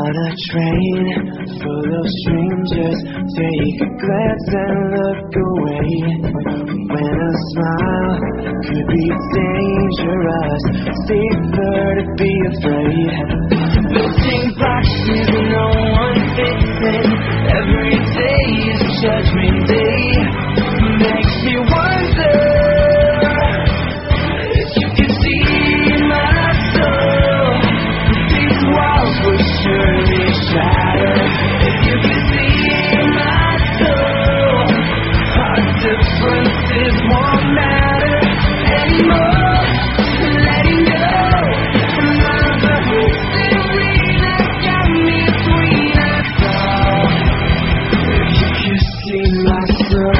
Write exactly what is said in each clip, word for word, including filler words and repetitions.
On a train full of strangers, take a glance and look away. When a smile could be dangerous, safer to be afraid. Looking boxes no one fits in. Every day is Judgment Day. Makes me wonder if you could see my soul. These walls would surely shatter if you could see my soul. Our differences won't matter anymore. Letting go of the history that got me between us all. If you could see my soul.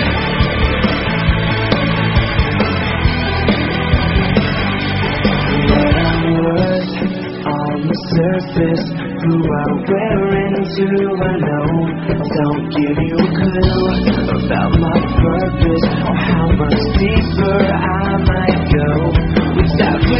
What I was on the surface, who I wear into I know. Don't give you a clue about my purpose or how much deeper I might go. With that